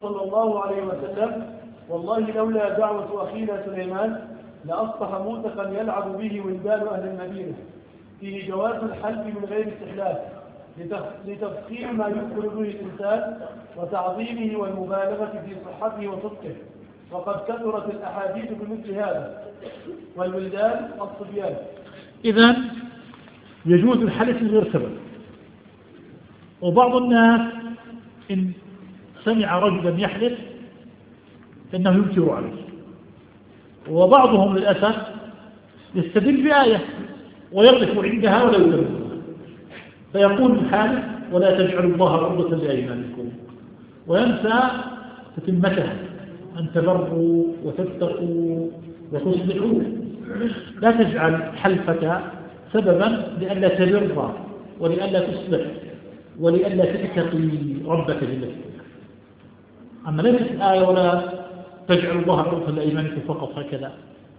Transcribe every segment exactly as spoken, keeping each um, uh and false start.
صلى الله عليه وسلم: والله لولا دعوة أخينا سليمان لأصبح موثقا يلعب به ولدان أهل المدينة. فيه جواز الحلف من غير استحلاف لتفخيم ما يذكر به الإنسان وتعظيمه والمبالغة في صحته وصدقه، وقد كثرت الأحاديث بمثل هذا. والولدان الصبيان. إذن يجوز الحلف من غير سبب. وبعض الناس إن سمع رجلا يحلف فإنه ينكر عليه، وبعضهم للأسف يستدل بآية ويغلق عندها ولا يكذب، فيقول الحالف: ولا تجعلوا الله عرضة لأيمانكم، وينسى تتمتها: أن تبروا وتتقوا وتصلحوا. لا تجعل حلفك سببا لئلا تبر ولئلا تصلح ولئلا تتقي ربك جل وعلا. أما ليست الآية ولا تجعل الله عرضة لأيمانكم فقط هكذا.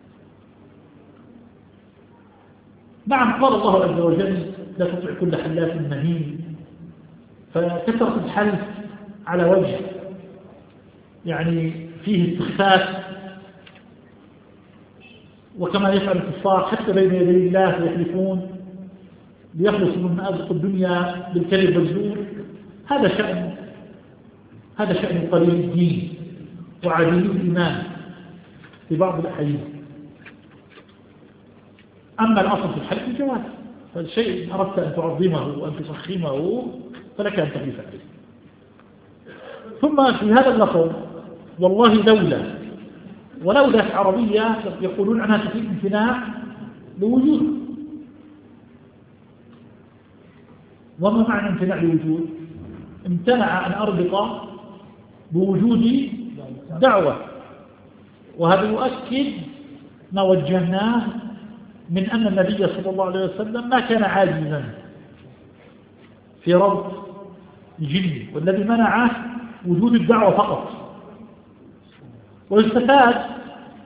نعم، قال الله عز وجل: لا تطع كل حلاف مهين. فكثرة الحلف على وجه يعني فيه استخفاف، وكما يفعل الكفار حتى بين يدي الله يحلفون ليخلصوا من مآزق الدنيا بالكذب والزور. هذا شأن هذا شأن قليل الدين وعديم الإيمان في بعض الأحيان. أما الأصل في الحلف الجواز، فالشيء إن أردت أن تعظمه وأن تفخمه فلك أن تحلف عليه. ثم في هذا اللفظ والله لولا، ولولا عربية يقولون عنها تفيد امتناع لوجود. وما معنى امتناع لوجود؟ امتنع أن أربط بوجود دعوة، وهذا يؤكد ما وجهناه من أن النبي صلى الله عليه وسلم ما كان عاجزا في ربط الجن، والذي منعه وجود الدعوة فقط. ويستفاد